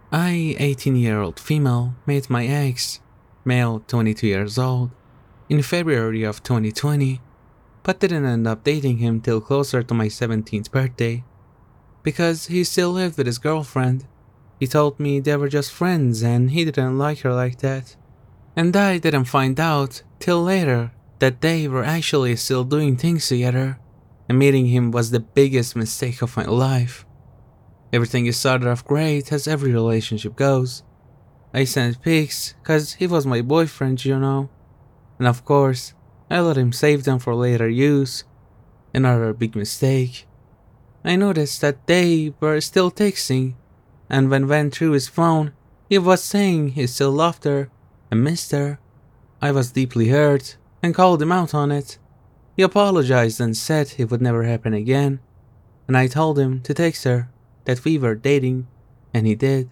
I, 18-year-old female, met my ex, male 22 years old, in February of 2020, but didn't end up dating him till closer to my 17th birthday. Because he still lived with his girlfriend. He told me they were just friends and he didn't like her like that. And I didn't find out till later that they were actually still doing things together, and meeting him was the biggest mistake of my life. Everything started off great as every relationship goes. I sent pics cause he was my boyfriend, and of course, I let him save them for later use. Another big mistake. I noticed that they were still texting, and when went through his phone, he was saying he still loved her and missed her. I was deeply hurt and called him out on it. He apologized and said it would never happen again, and I told him to text her that we were dating, and he did.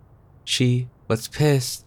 She was pissed.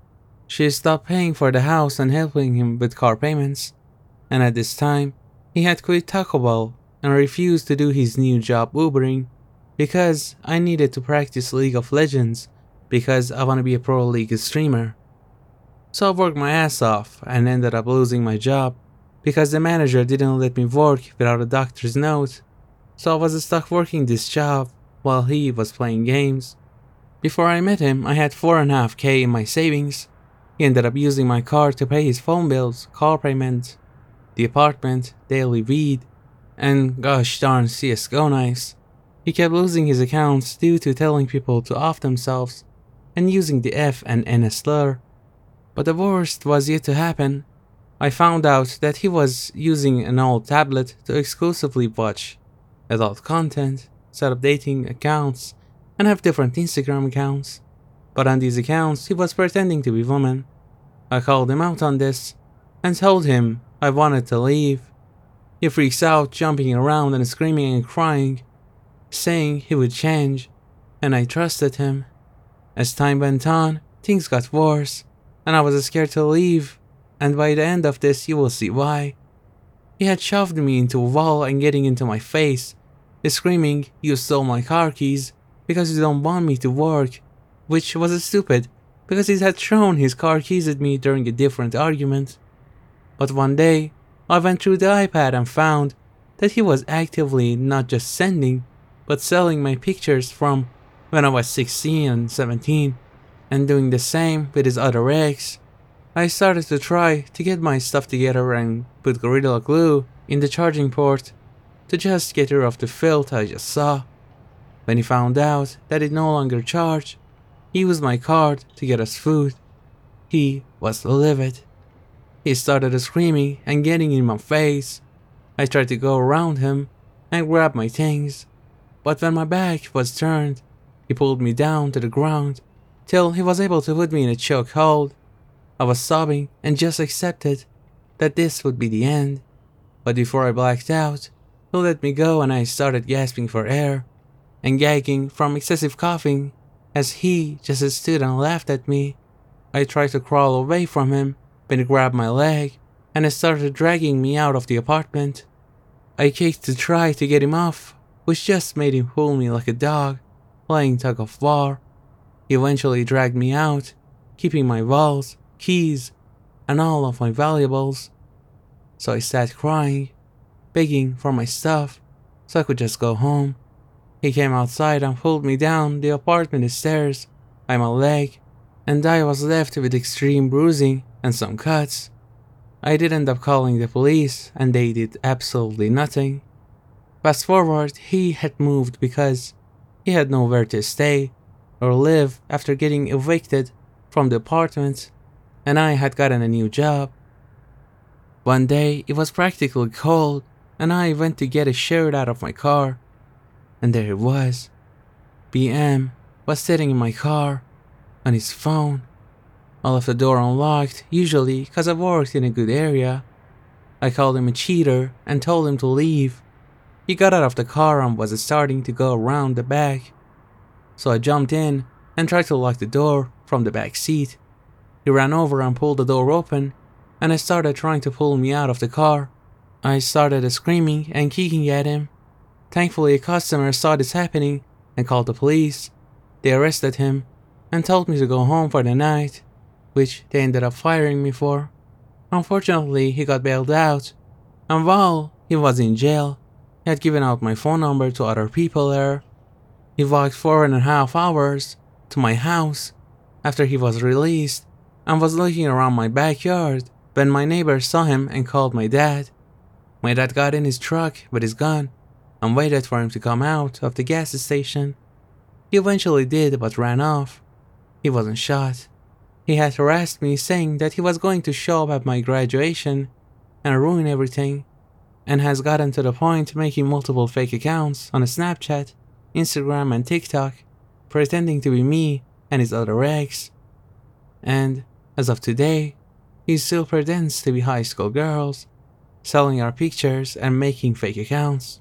She stopped paying for the house and helping him with car payments, and at this time, he had quit Taco Bell and refused to do his new job Ubering because I needed to practice League of Legends because I want to be a pro league streamer. So I worked my ass off and ended up losing my job because the manager didn't let me work without a doctor's note. So I was stuck working this job while he was playing games. Before I met him, I had 4.5k in my savings. He ended up using my card to pay his phone bills, car payment, the apartment, daily weed, and gosh darn CSGO nights. He kept losing his accounts due to telling people to off themselves and using the F and N slur. But the worst was yet to happen. I found out that he was using an old tablet to exclusively watch adult content, set up dating accounts, and have different Instagram accounts. But on these accounts, he was pretending to be women. I called him out on this and told him I wanted to leave. He freaks out, jumping around and screaming and crying, saying he would change, and I trusted him. As time went on, things got worse, and I was scared to leave, and by the end of this you will see why. He had shoved me into a wall and getting into my face, screaming you stole my car keys because you don't want me to work, which was stupid because he had thrown his car keys at me during a different argument. But one day, I went through the iPad and found that he was actively not just sending, but selling my pictures from when I was 16 and 17, and doing the same with his other ex. I started to try to get my stuff together and put Gorilla Glue in the charging port to just get rid of the filth I just saw. When he found out that it no longer charged, he used my card to get us food. He was livid. He started screaming and getting in my face. I tried to go around him and grab my things, but when my back was turned, he pulled me down to the ground till he was able to put me in a chokehold. I was sobbing and just accepted that this would be the end, but before I blacked out, he let me go and I started gasping for air and gagging from excessive coughing as he just stood and laughed at me. I tried to crawl away from him, but he grabbed my leg and started dragging me out of the apartment. I kicked to try to get him off, which just made him pull me like a dog, playing tug of war. He eventually dragged me out, keeping my walls, keys, and all of my valuables. So I sat crying, begging for my stuff so I could just go home. He came outside and pulled me down the apartment stairs by my leg, and I was left with extreme bruising and some cuts. I did end up calling the police, and they did absolutely nothing. Fast forward, he had moved because he had nowhere to stay or live after getting evicted from the apartment, and I had gotten a new job. One day, it was practically cold, and I went to get a shirt out of my car, and there it was. BM was sitting in my car, on his phone. I left the door unlocked, usually cause I worked in a good area. I called him a cheater and told him to leave. He got out of the car and was starting to go around the back. So I jumped in and tried to lock the door from the back seat. He ran over and pulled the door open, and I started trying to pull me out of the car. I started screaming and kicking at him. Thankfully, a customer saw this happening and called the police. They arrested him, and told me to go home for the night, which they ended up firing me for. Unfortunately, he got bailed out, and while he was in jail, he had given out my phone number to other people there. He walked 4.5 hours to my house after he was released and was looking around my backyard when my neighbor saw him and called my dad. My dad got in his truck with his gun and waited for him to come out of the gas station. He eventually did but ran off. He wasn't shot. He had harassed me saying that he was going to show up at my graduation and ruin everything, and has gotten to the point making multiple fake accounts on Snapchat, Instagram and TikTok, pretending to be me and his other ex. And as of today, he still pretends to be high school girls, selling our pictures and making fake accounts.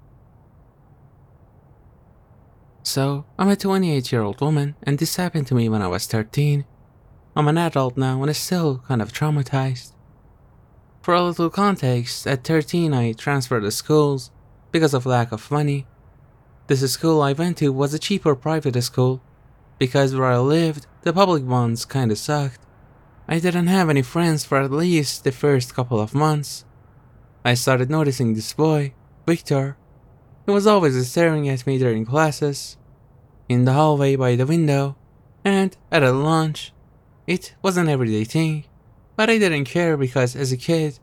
So, I'm a 28-year-old woman, and this happened to me when I was 13. I'm an adult now and still kind of traumatized. For a little context, at 13 I transferred to schools because of lack of money. This school I went to was a cheaper private school, because where I lived, the public ones kinda sucked. I didn't have any friends for at least the first couple of months. I started noticing this boy, Victor. He was always staring at me during classes, in the hallway by the window, and at lunch. It was an everyday thing, but I didn't care because as a kid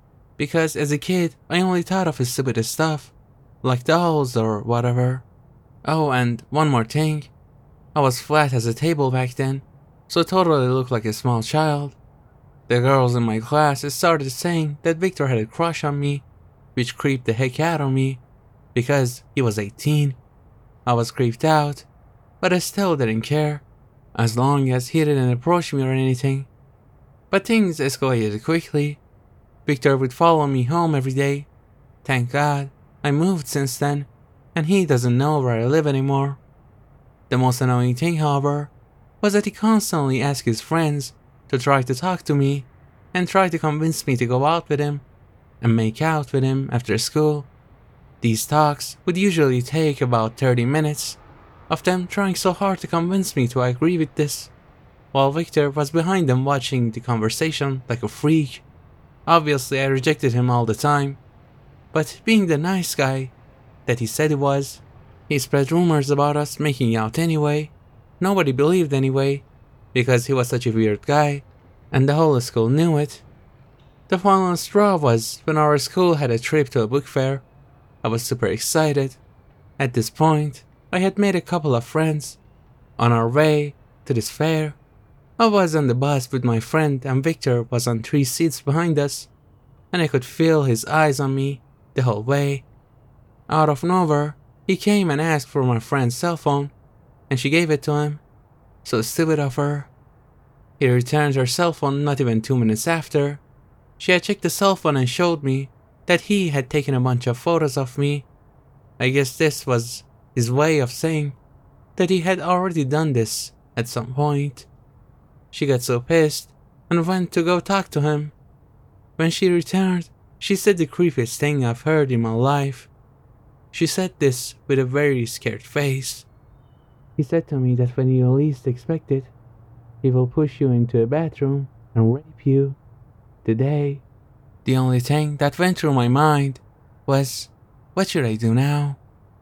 I only thought of stupid stuff, like dolls or whatever. Oh, and one more thing. I was flat as a table back then, so totally looked like a small child. The girls in my class started saying that Victor had a crush on me, which creeped the heck out of me, because he was 18. I was creeped out, but I still didn't care, as long as he didn't approach me or anything. But things escalated quickly. Victor would follow me home every day. Thank God, I moved since then, and he doesn't know where I live anymore. The most annoying thing, however, was that he constantly asked his friends to try to talk to me and try to convince me to go out with him and make out with him after school. These talks would usually take about 30 minutes of them trying so hard to convince me to agree with this, while Victor was behind them watching the conversation like a freak. Obviously I rejected him all the time, but being the nice guy that he said he was, he spread rumors about us making out anyway. Nobody believed anyway, because he was such a weird guy, and the whole school knew it. The final straw was when our school had a trip to a book fair. I was super excited. At this point, I had made a couple of friends. On our way to this fair, I was on the bus with my friend and Victor was on 3 seats behind us, and I could feel his eyes on me the whole way. Out of nowhere, he came and asked for my friend's cell phone, and she gave it to him. So stupid of her. He returned her cell phone not even 2 minutes after. She had checked the cell phone and showed me that he had taken a bunch of photos of me. I guess this was his way of saying that he had already done this at some point. She got so pissed and went to go talk to him. When she returned, she said the creepiest thing I've heard in my life. She said this with a very scared face. He said to me that when you least expect it, he will push you into a bathroom and rape you. Today, the only thing that went through my mind was, what should I do now?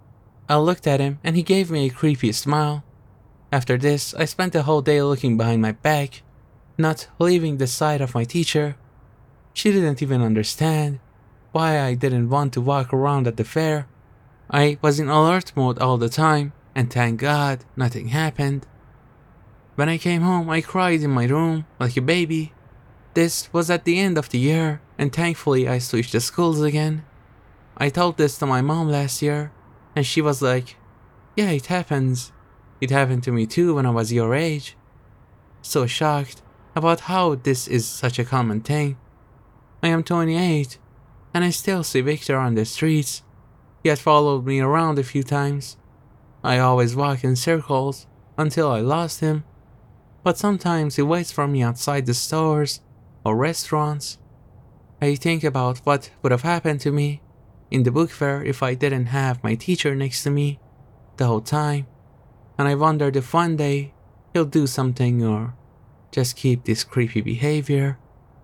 I looked at him and he gave me a creepy smile. After this, I spent the whole day looking behind my back, not leaving the side of my teacher. She didn't even understand why I didn't want to walk around at the fair. I was in alert mode all the time, and thank God nothing happened. When I came home, I cried in my room like a baby. This was at the end of the year, and thankfully I switched the schools again. I told this to my mom last year, and she was like, yeah, it happens. It happened to me too when I was your age. So shocked about how this is such a common thing. I am 28, and I still see Victor on the streets. He had followed me around a few times. I always walk in circles until I lost him, but sometimes he waits for me outside the stores or restaurants. I think about what would have happened to me in the book fair if I didn't have my teacher next to me the whole time, and I wondered if one day he'll do something or just keep this creepy behavior.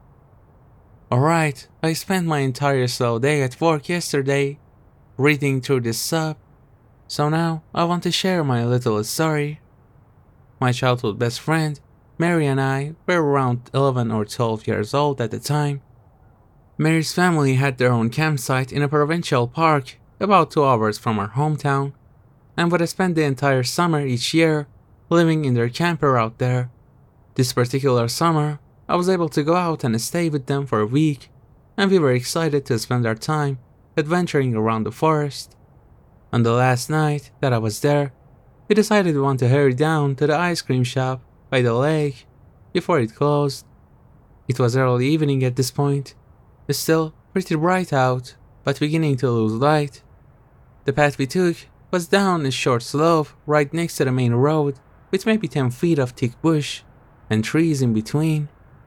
Alright, I spent my entire slow day at work yesterday reading through this sub, so now I want to share my little story. My childhood best friend, Mary, and I were around 11 or 12 years old at the time. Mary's family had their own campsite in a provincial park about 2 hours from our hometown, and would spend the entire summer each year living in their camper out there. This particular summer, I was able to go out and stay with them for a week, and we were excited to spend our time adventuring around the forest. On the last night that I was there, we decided we want to hurry down to the ice cream shop by the lake before it closed. It was early evening at this point. It's still pretty bright out, but beginning to lose light. The path we took was down a short slope right next to the main road with maybe 10 feet of thick bush and trees in between.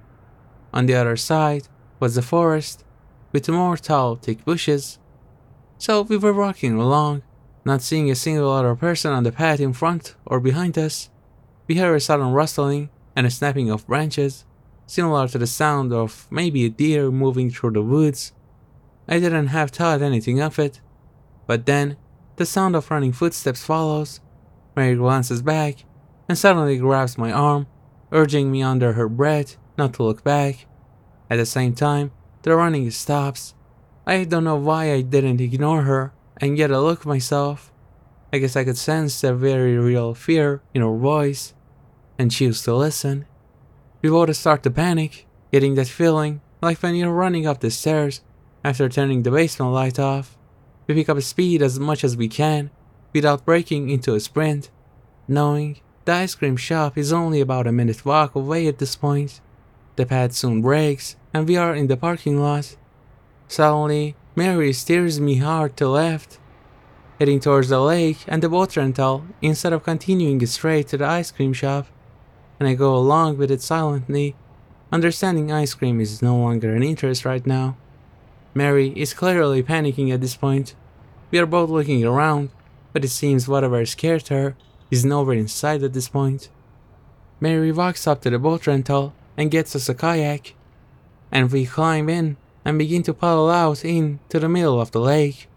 On the other side was the forest with more tall, thick bushes. So we were walking along, not seeing a single other person on the path in front or behind us. We heard a sudden rustling and a snapping of branches, similar to the sound of maybe a deer moving through the woods. I didn't have thought anything of it, but then the sound of running footsteps follows. Mary glances back and suddenly grabs my arm, urging me under her breath not to look back. At the same time, the running stops. I don't know why I didn't ignore her and get a look myself. I guess I could sense the very real fear in her voice and choose to listen. We both start to panic, getting that feeling like when you're running up the stairs after turning the basement light off. We pick up speed as much as we can without breaking into a sprint, knowing the ice cream shop is only about a minute walk away at this point. The path soon breaks and we are in the parking lot. Suddenly, Mary steers me hard to left, heading towards the lake and the boat rental instead of continuing straight to the ice cream shop, and I go along with it silently, understanding ice cream is no longer an interest right now. Mary is clearly panicking at this point. We are both looking around, but it seems whatever scared her is nowhere in sight at this point. Mary walks up to the boat rental and gets us a kayak, and we climb in and begin to paddle out into the middle of the lake.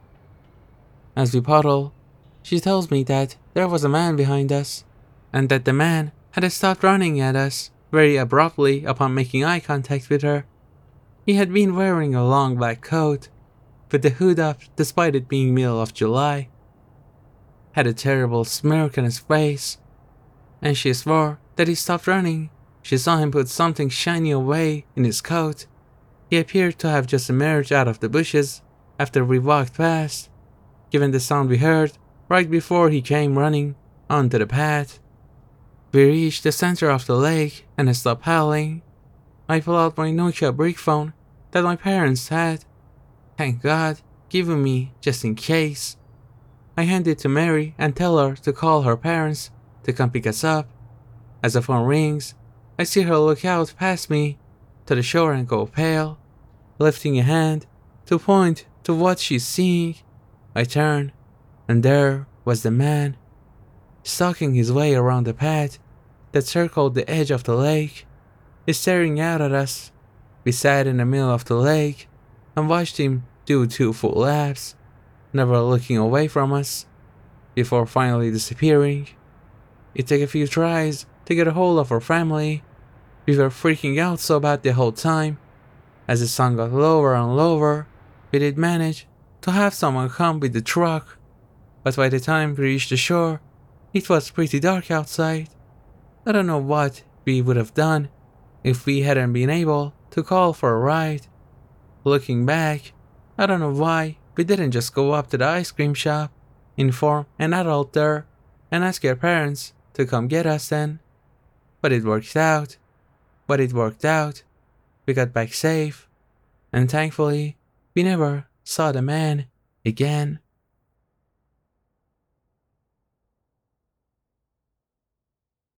As we paddle, she tells me that there was a man behind us, and that the man had stopped running at us very abruptly upon making eye contact with her. He had been wearing a long black coat, with the hood up despite it being middle of July, had a terrible smirk on his face, and she swore that he stopped running. She saw him put something shiny away in his coat. He appeared to have just emerged out of the bushes after we walked past, given the sound we heard right before he came running onto the path. We reached the center of the lake and stopped paddling. I pull out my Nokia brick phone that my parents had, thank God, given me just in case. I hand it to Mary and tell her to call her parents to come pick us up. As the phone rings, I see her look out past me to the shore and go pale, lifting a hand to point to what she's seeing. I turn, and there was the man, stalking his way around the path that circled the edge of the lake, staring out at us. We sat in the middle of the lake and watched him do 2 full laps, never looking away from us, before finally disappearing. It took a few tries to get a hold of our family. We were freaking out so bad the whole time. As the sun got lower and lower, we did manage to have someone come with the truck, but by the time we reached the shore, it was pretty dark outside. I don't know what we would have done if we hadn't been able to call for a ride. Looking back, I don't know why we didn't just go up to the ice cream shop, inform an adult there, and ask our parents to come get us then. But it worked out. We got back safe, and thankfully, we never saw the man again.